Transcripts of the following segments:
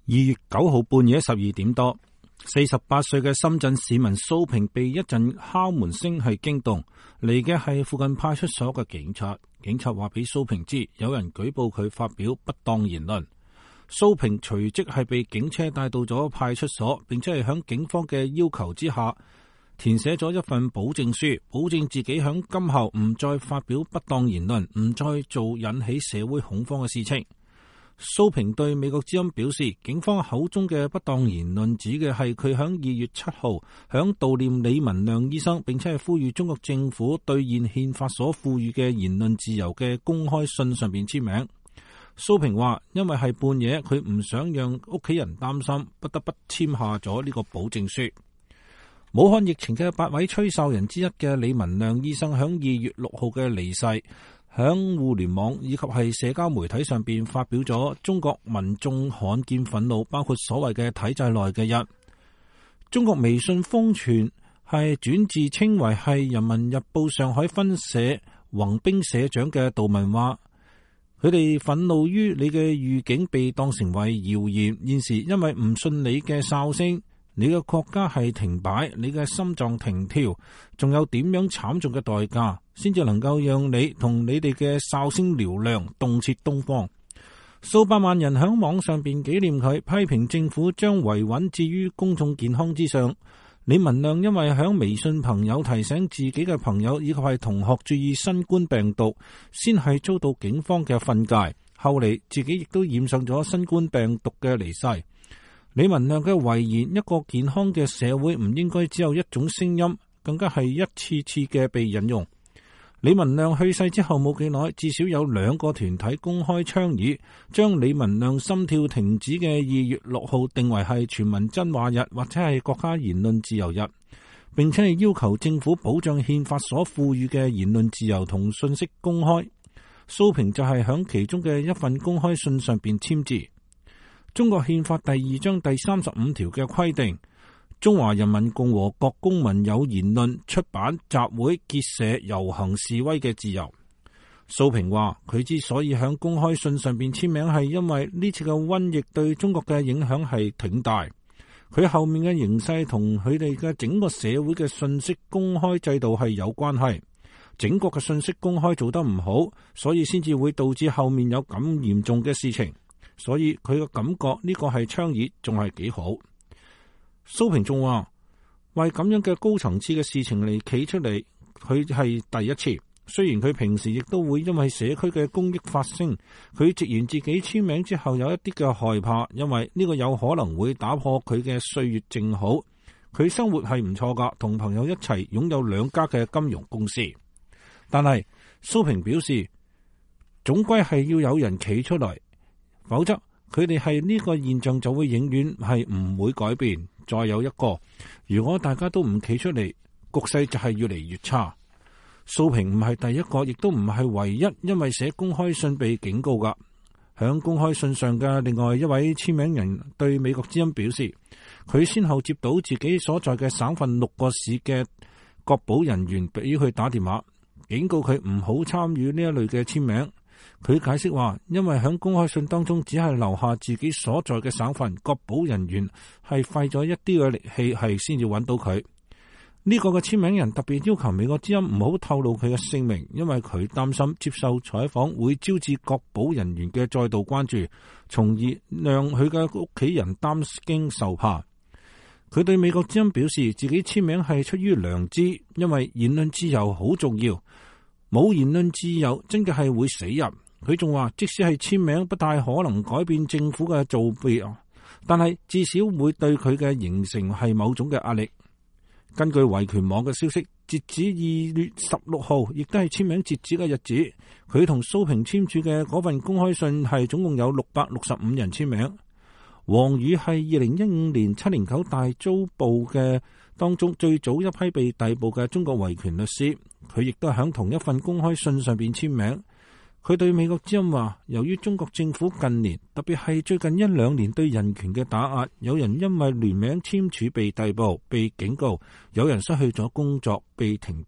2月9號半夜12點多，48歲嘅深圳市民蘇平被一陣敲門聲係驚動，嚟嘅係附近派出所嘅警察。警察話俾蘇平知，有人舉報佢發表不當言論。蘇平隨即係被警車帶到咗派出所，並且係響警方嘅要求之下，填寫咗一份保證書，保證自己響今後唔再發表不當言論，唔再做引起社會恐慌嘅事情。蘇平對美國之音表示，警方口中嘅不當言論指嘅係佢響2月7號響悼念李文亮醫生，並且係呼籲中國政府兌現憲法所賦予嘅言論自由嘅公開信上邊簽名。蘇平話，因為係半夜，佢唔想讓屋企人擔心，不得不簽下咗呢個保證書。武漢疫情嘅8位吹哨人之一嘅李文亮醫生響2月6號嘅離世，響互聯網以及係社交媒體上邊發表咗中國民眾罕見憤怒，包括所謂嘅體制內嘅人。中國微信瘋傳係轉自稱為係人民日報上海分社宏兵社長嘅杜文話，佢哋憤怒於你嘅預警被當成為謠言，現時因為唔信你嘅哨聲，你嘅國家係停擺，你嘅心臟停跳，仲有點樣慘重嘅代價，先至能夠讓你同你哋嘅哨聲嘹亮，動徹東方。數百萬人響網上邊紀念佢，批評政府將維穩置於公眾健康之上。李文亮因為響微信朋友提醒自己嘅朋友以及係同學注意新冠病毒，先係遭到警方嘅訓誡，後嚟自己亦都染上咗新冠病毒嘅離世。李文亮嘅遺言，一個健康嘅社會唔應該只有一種聲音，更加係一次次嘅被引用。李文亮去世之後冇幾耐，至少有2個團體公開倡議，將李文亮心跳停止嘅2月6號定為係全民真話日，或者係國家言論自由日，並且係要求政府保障憲法所賦予嘅言論自由同信息公開。蘇平就係響其中嘅一份公開信上邊簽字。中國憲法第2章第35條嘅規定，中華人民共和國公民有言論、出版、集會、結社、遊行、示威嘅自由。蘇平話，佢之所以響公開信上邊簽名，係因為呢次嘅瘟疫對中國嘅影響係挺大。佢後面嘅形勢同佢哋嘅整個社會嘅信息公開制度係有關係。整個嘅信息公開做得唔好，所以先至會導致後面有咁嚴重嘅事情。所以佢嘅感覺呢個係倡議仲係幾好。蘇平仲話，為咁樣嘅高層次嘅事情嚟企出嚟，佢係第一次。雖然佢平時亦都會因為社區嘅公益發聲，佢直言自己簽名之後有一啲嘅害怕，因為呢個有可能會打破佢嘅歲月靜好。佢生活係唔錯噶，同朋友一齊擁有2家嘅金融公司。但係蘇平表示，總歸係要有人企出嚟，否則佢哋係呢個現象就會永遠係唔會改變。再有一個，如果大家都唔企出嚟，局勢就係越嚟越差。蘇平唔係第一個，亦都唔係唯一因為寫公開信被警告噶。響公開信上嘅另外一位簽名人對美國之音表示，佢先後接到自己所在嘅省份6個市嘅國保人員俾佢打電話，警告佢唔好參與呢一類嘅簽名。佢解釋話，因為喺公開信當中只係留下自己所在嘅省份，國保人員係費咗一啲嘅力氣係先至揾到佢。呢個嘅簽名人特別要求美國之音唔好透露佢嘅姓名，因為佢擔心接受採訪會招致國保人員嘅再度關注，從而讓佢嘅屋企人擔驚受怕。佢對美國之音表示，自己簽名係出於良知，因為言論自由好重要，冇言論自由真嘅係會死人。佢仲話，即使係簽名不太可能改變政府嘅做法，但係至少會對佢嘅形成係某種嘅壓力。根據維權網嘅消息，截止2月16號，亦都係簽名截止嘅日子，佢同蘇平簽署嘅嗰份公開信係總共有665人簽名。王宇係2015年709大遭捕嘅當中最早一批被逮捕嘅中國維權律師，佢亦都喺同一份公開信上邊簽名。佢對美國之音話，由於中國政府近年，特別係最近1-2年對人權嘅打壓，有人因為聯名簽署被逮捕、被警告，有人失去咗工作、被停職。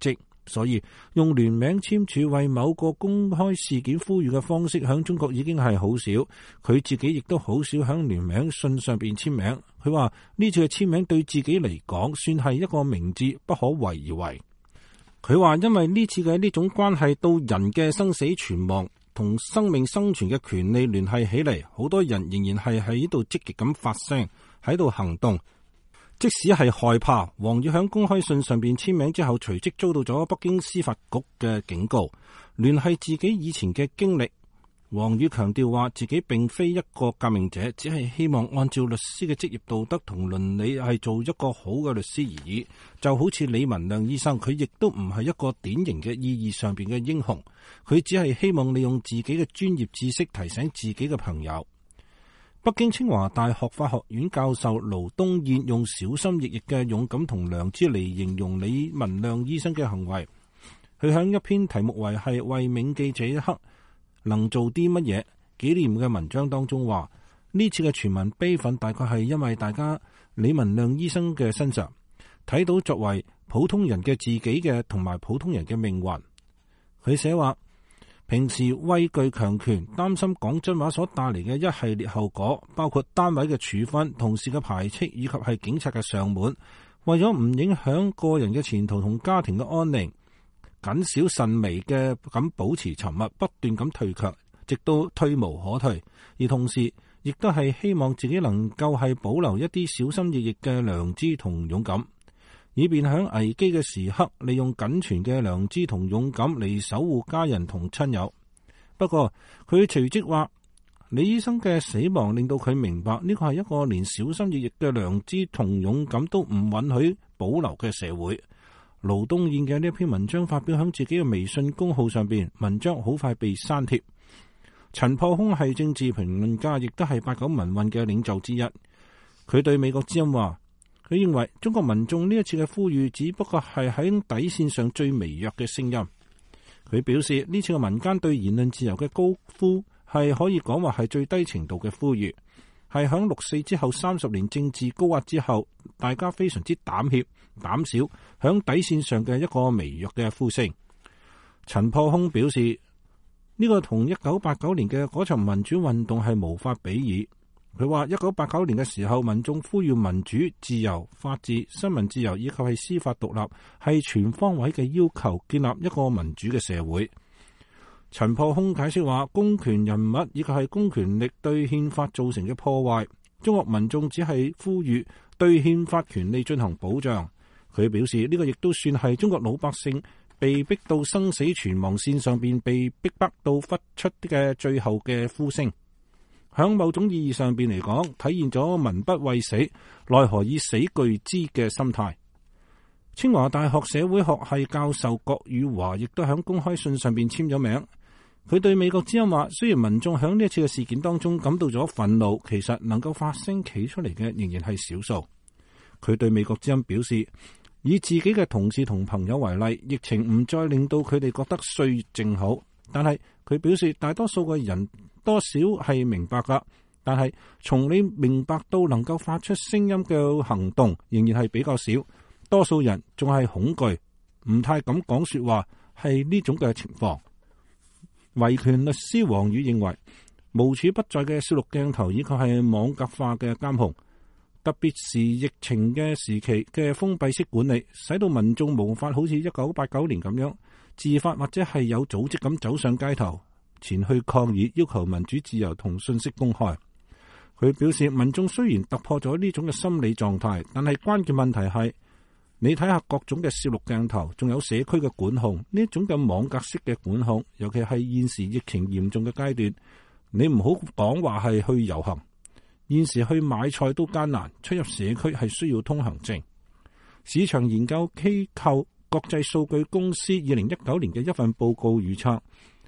所以用聯名簽署為某個公開事件呼籲嘅方式，響中國已經係好少。佢自己亦都好少響聯名信上邊簽名。佢話呢次嘅簽名對自己嚟講，算係一個明智，不可為而為。佢話因為呢次嘅呢種關係到人嘅生死存亡同生命生存嘅權利聯繫起嚟，好多人仍然係喺度積極咁發聲，喺度行動。即使係害怕，王宇響公開信上邊簽名之後，隨即遭到咗北京司法局嘅警告，聯繫自己以前嘅經歷。王宇強調話自己並非一個革命者，只係希望按照律師嘅職業道德同倫理係做一個好嘅律師而已。就好似李文亮醫生，佢亦都唔係一個典型嘅意義上邊嘅英雄，佢只係希望利用自己嘅專業知識提醒自己嘅朋友。北京清華大學法學院教授盧東燕用小心翼翼嘅勇敢同良知嚟形容李文亮醫生嘅行為。佢喺一篇題目為係為銘記這一刻能做啲乜嘢紀念嘅文章當中話，呢次嘅全民悲憤大概係因為大家李文亮醫生嘅身上睇到作為普通人嘅自己嘅同埋普通人嘅命運。佢寫話，平時畏懼強權，擔心講真話所帶嚟嘅一系列後果，包括單位嘅處分、同事嘅排斥以及係警察嘅上門。為咗唔影響個人嘅前途同家庭嘅安寧，謹小慎微嘅咁保持沉默，不斷咁退卻，直到退無可退。而同時亦都係希望自己能夠係保留一啲小心翼翼嘅良知同勇敢，以便喺危機嘅時刻利用僅存嘅良知同勇敢嚟守護家人同親友。不過佢隨即話，李醫生嘅死亡令到佢明白呢個係一個連小心翼翼嘅良知同勇敢都唔允許保留嘅社會。盧東燕嘅呢一篇文章發表喺自己嘅微信公號上邊，文章好快被刪帖。陳破空係政治評論家，亦都係89民運嘅領袖之一。佢對美國之音話，佢認為中國民眾呢一次嘅呼籲只不過係喺底線上最微弱嘅聲音。佢表示呢次嘅民間對言論自由嘅高呼係可以講話係最低程度嘅呼籲，係響6·4之後30年政治高壓之後，大家非常之膽怯膽小，響底線上嘅一個微弱嘅呼聲。陳破空表示呢個同1989年嘅嗰場民主運動係無法比擬。佢話1989年嘅時候，民眾呼籲民主、自由、法治、新聞自由以及係司法獨立係全方位嘅要求，建立一個民主嘅社會。陳破空解釋話，公權人物以及係公權力對憲法造成嘅破壞，中國民眾只係呼籲對憲法權利進行保障。佢表示呢個亦都算係中國老百姓被逼到生死存亡線上邊，被逼迫到忽出嘅最後嘅呼聲。響某種意義上邊嚟講，體現咗民不畏死，奈何以死懼之嘅心態。清華大學社會學系教授郭宇華亦都響公開信上邊簽咗名。佢對美國之音話，雖然民眾響呢一次嘅事件當中感到咗憤怒，其實能夠發聲企出嚟嘅仍然係少數。佢對美國之音表示，以自己嘅同事同朋友為例，疫情唔再令到佢哋覺得歲月靜好，但係佢表示大多數嘅人多少係明白噶，但係從你明白到能夠發出聲音嘅行動仍然係比較少，多數人仲係恐懼，唔太敢講說話，係呢種嘅情況。維權律師王宇認為，無處不在嘅攝錄鏡頭以及係網格化嘅監控，特別是疫情嘅時期嘅封閉式管理，使到民眾無法好似1989年咁樣自發或者係有組織咁走上街頭前去抗議，要求民主自由同信息公開。佢表示，民眾雖然突破咗呢種嘅心理狀態，但係關鍵問題係你睇下各種嘅攝錄鏡頭，仲有社區嘅管控，呢種嘅網格式嘅管控，尤其係現時疫情嚴重嘅階段，你唔好講話係去遊行。現時去買菜都艱難，出入社區係需要通行證。市場研究機構國際數據公司2019年嘅一份報告預測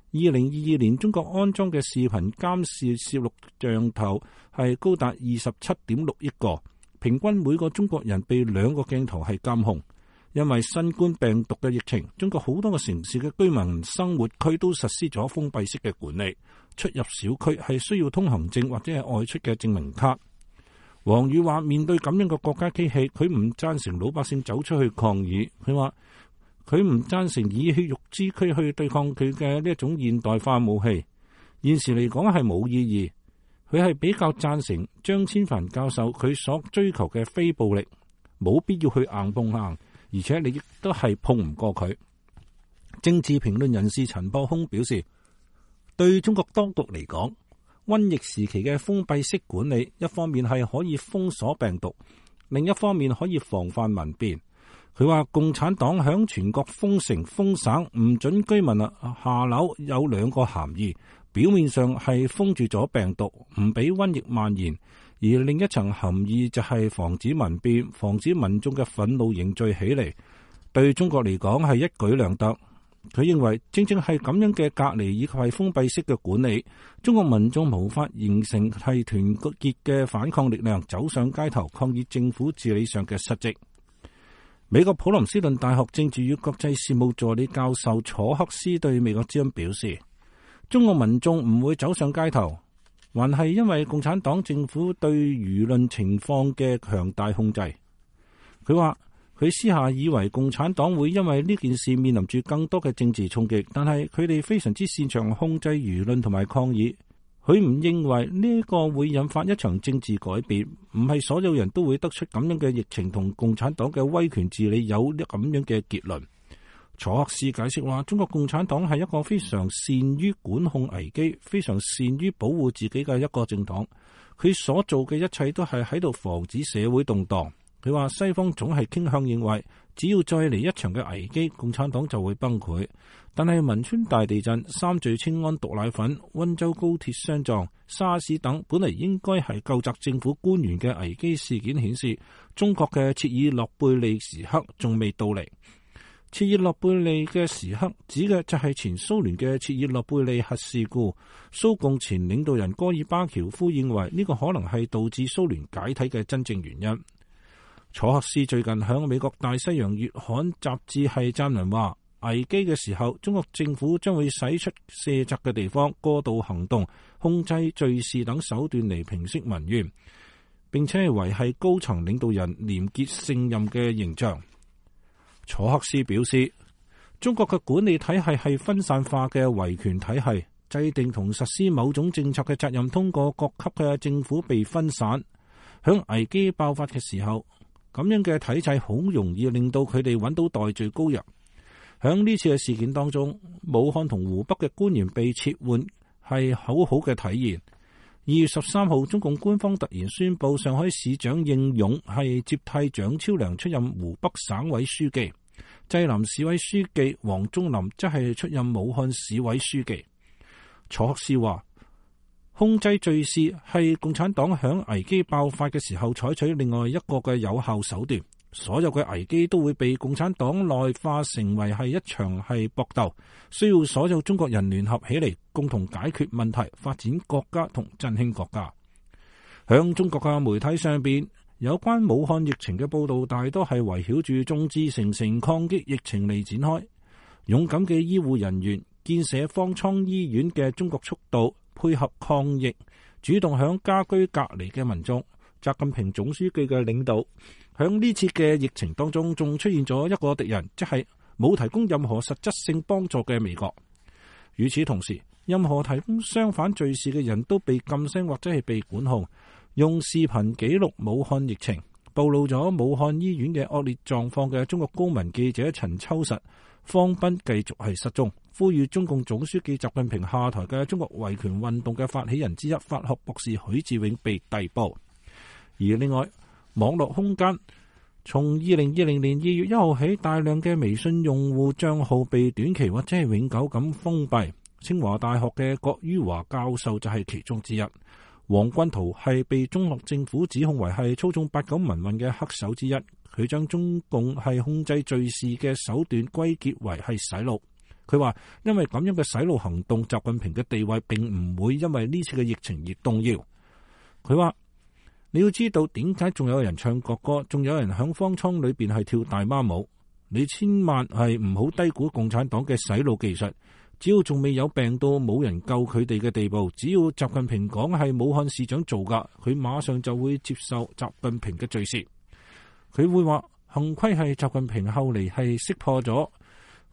，2022年中國安裝嘅視頻監視攝錄像頭係高達27.6億個，平均每個中國人被2個鏡頭係監控。因為新冠病毒嘅疫情，中國好多個城市嘅居民生活區都實施咗封閉式嘅管理，出入小區係需要通行證或者係外出嘅證明卡。王宇話，面對咁樣嘅國家機器，佢唔贊成老百姓走出去抗議。佢話佢唔贊成以血肉之軀去對抗佢嘅呢一種現代化武器，現時嚟講係冇意義。佢係比較贊成張千帆教授佢所追求嘅非暴力，冇必要去硬碰硬，而且你亦都係碰唔過佢。政治評論人士陳博空表示，對中國當局嚟講，瘟疫時期嘅封閉式管理，一方面係可以封鎖病毒，另一方面可以防範民變。佢話共產黨響全國封城封省，唔准居民下樓，有兩個含義。表面上係封住咗病毒，唔俾瘟疫蔓延，而另一層含義就係防止民變，防止民眾嘅憤怒凝聚起嚟。對中國嚟講係一舉兩得。佢認為正正係咁樣嘅隔離以及係封閉式嘅管理，中國民眾無法形成係團結嘅反抗力量，走上街頭抗議政府治理上嘅失職。美國普林斯頓大學政治與國際事務助理教授楚克斯對美國之音表示，中國民眾唔會走上街頭，還係因為共產黨政府對輿論情況嘅強大控制。佢話佢私下以為共產黨會因為呢件事面臨住更多嘅政治衝擊，但係佢哋非常之擅長控制輿論同埋抗議。佢唔認為呢個會引發一場政治改變，唔係所有人都會得出咁樣嘅疫情同共產黨嘅威權治理有咁樣嘅結論。楚克斯解釋話，中國共產黨係一個非常善於管控危機、非常善於保護自己嘅一個政黨，佢所做嘅一切都係喺度防止社會動盪。佢話西方總係傾向認為，只要再嚟一場嘅危機，共產黨就會崩潰。但係汶川大地震、三聚氰胺毒奶粉、溫州高鐵相撞、沙士等本嚟應該係究責政府官員嘅危機事件顯示，中國嘅切爾諾貝利時刻仲未到嚟。切爾諾貝利嘅時刻指嘅就係前蘇聯嘅切爾諾貝利核事故。蘇共前領導人戈爾巴喬夫認為呢個可能係導致蘇聯解體嘅真正原因。楚克斯最近響美國大西洋月刊雜誌係撰文話，危機嘅時候，中國政府將會使出卸責嘅地方，過度行動，控制敘事等手段嚟平息民怨，並且係維繫高層領導人廉潔勝任嘅形象。楚克斯表示，中國嘅管理體系係分散化嘅維權體系，制定同實施某種政策嘅責任通過各級嘅政府被分散。響危機爆發嘅時候，咁樣嘅體制好容易令到佢哋揾到代罪羔羊。響呢次嘅事件當中，武漢同湖北嘅官員被撤換係好好嘅體現。2月13號，中共官方突然宣布，上海市長應勇係接替蔣超良出任湖北省委書記，濟南市委書記王忠林則係出任武漢市委書記。楚克斯話，控制敘事係共產黨響危機爆發嘅時候採取另外一個嘅有效手段。所有嘅危機都會被共產黨內化成為係一場係搏鬥，需要所有中國人聯合起嚟，共同解決問題，發展國家同振興國家。響中國嘅媒體上邊，有關武漢疫情嘅報道大多係圍繞住眾志成城抗擊疫情嚟展開。勇敢嘅醫護人員建設方艙醫院嘅中國速度，配合抗疫，主動響家居隔離嘅民眾。習近平總書記嘅領導，響呢次嘅疫情當中，仲出現咗一個敵人，即係冇提供任何實質性幫助嘅美國。與此同時，任何提供相反敘事嘅人都被禁聲或者係被管控。用視頻記錄武漢疫情，暴露咗武漢醫院嘅惡劣狀況嘅中國公民記者陳秋實、方斌繼續係失蹤。呼籲中共總書記習近平下台嘅中國維權運動嘅發起人之一法學博士許志永被逮捕。而另外，網絡空間從2020年2月1號起，大量嘅微信用戶賬號被短期或者係永久咁封閉。清華大學嘅郭于華教授就係其中之一。王軍濤係被中國政府指控為係操縱89民運嘅黑手之一。佢將中共係控制敘事嘅手段歸結為係洗腦。佢話因為咁樣嘅洗腦行動，習近平嘅地位並唔會因為呢次嘅疫情而動搖。佢話，你要知道點解仲有人唱國歌，仲有人響方艙裏邊係跳大媽舞。你千萬係唔好低估共產黨嘅洗腦技術。只要仲未有病到冇人救佢哋嘅地步，只要習近平講係武漢市長做噶，佢馬上就會接受習近平嘅敘事。佢會話幸虧係習近平後嚟係識破咗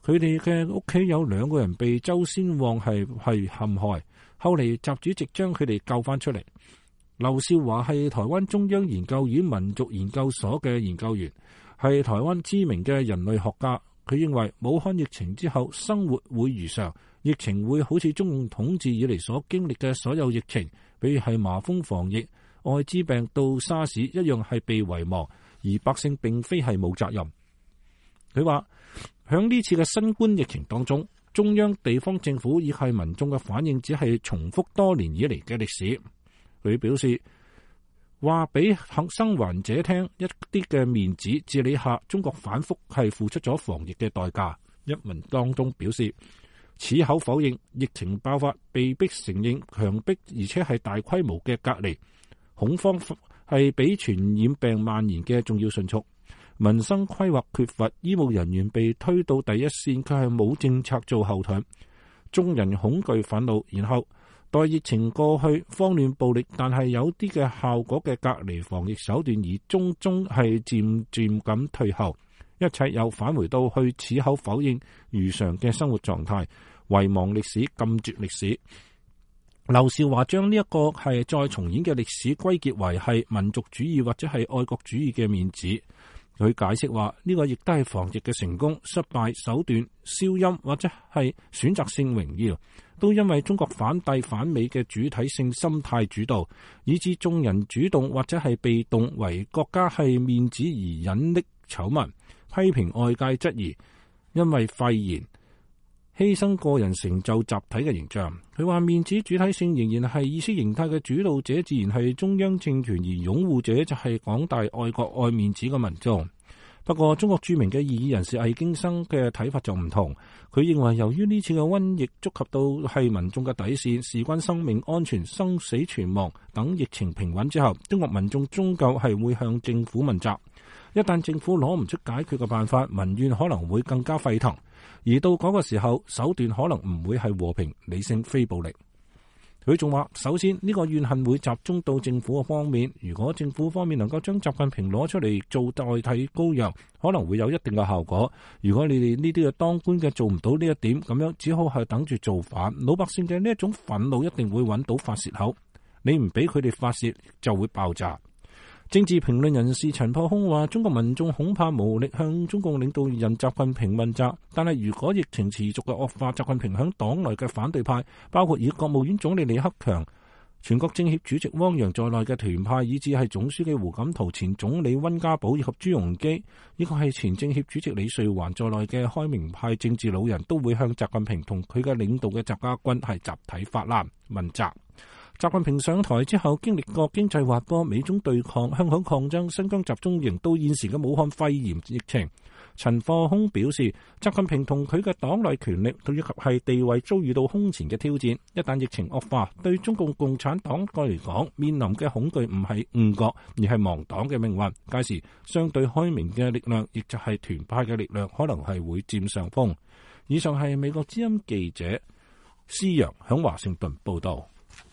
佢哋嘅屋企有2個人被周先旺係陷害，後嚟習主席將佢哋救翻出嚟。劉少華係台灣中央研究院民族研究所嘅研究員，係台灣知名嘅人類學家。佢認為武漢疫情之後生活會如常，疫情會好似中共統治以嚟所經歷嘅所有疫情，比如係麻風防疫、艾滋病到沙士一樣係被遺忘，而百姓並非係冇責任。佢話響呢次嘅新冠疫情當中，中央地方政府亦係民眾嘅反應只係重複多年以嚟嘅歷史。佢表示話俾生還者聽一啲嘅面子治理下，中國反覆係付出咗防疫嘅代價。一文當中表示，此口否認疫情爆發被逼承認強迫而且係大規模嘅隔離，恐慌係比傳染病蔓延嘅仲要迅速。民生規劃缺乏，醫務人員被推到第一線，佢係冇政策做後盾，眾人恐懼憤怒，然後待疫情過去，慌亂暴力，但係有啲嘅效果嘅隔離防疫手段而終係漸漸咁退後，一切又返回到去此口否認如常嘅生活狀態，遺忘歷史，禁絕歷史。劉少華將呢一個係再重演嘅歷史歸結為係民族主義或者係愛國主義嘅面子。佢解釋話呢個亦都係防疫嘅成功、失敗、手段、消音或者係選擇性榮耀，都因為中國反帝反美嘅主體性心態主導，以致眾人主動或者係被動為國家係面子而隱匿醜聞，批評外界質疑，因為肺炎犧牲個人成就集體嘅形象。佢話面子主體性仍然係意識形態嘅主導者，自然係中央政權，而擁護者就係廣大愛國愛面子嘅民眾。不過中國著名嘅異議人士魏京生嘅睇法就唔同，佢認為由於呢次嘅瘟疫觸及到係民眾嘅底線，事關生命安全、生死存亡等，疫情平穩之後，中國民眾終究係會向政府問責。一旦政府攞唔出解決嘅辦法，民怨可能會更加沸騰，而到嗰個時候，手段可能唔會係和平、理性、非暴力。佢仲話，首先呢個怨恨會集中到政府嘅方面，如果政府方面能夠將習近平攞出嚟做代替羔羊，可能會有一定嘅效果。如果你哋呢啲嘅當官嘅做唔到呢一點，咁樣只好係等住造反。老百姓嘅呢一種憤怒一定會揾到發洩口，你唔俾佢哋發洩就會爆炸。政治評論人士陳破空話，中國民眾恐怕無力向中共領導人習近平問責，但係如果疫情持續嘅惡化，習近平響黨內嘅反對派，包括以國務院總理李克強、全國政協主席汪洋在內嘅團派，以至係總書記胡錦濤、前總理溫家寶以及朱鎔基，以及係前政協主席李瑞環在內嘅開明派政治老人，都會向習近平同佢嘅領導嘅習家軍係集體發難問責。習近平上台之後，經歷過經濟滑坡、美中對抗、香港抗爭、新疆集中營到現時嘅武漢肺炎疫情。陳破空表示，習近平同佢嘅黨內權力以及係地位遭遇到空前嘅挑戰。一旦疫情惡化，對中共共產黨嚟講，面臨嘅恐懼唔係誤國，而係亡黨嘅命運。屆時，相對開明嘅力量，亦就係團派嘅力量，可能係會佔上風。以上係美國之音記者施陽響華盛頓報道。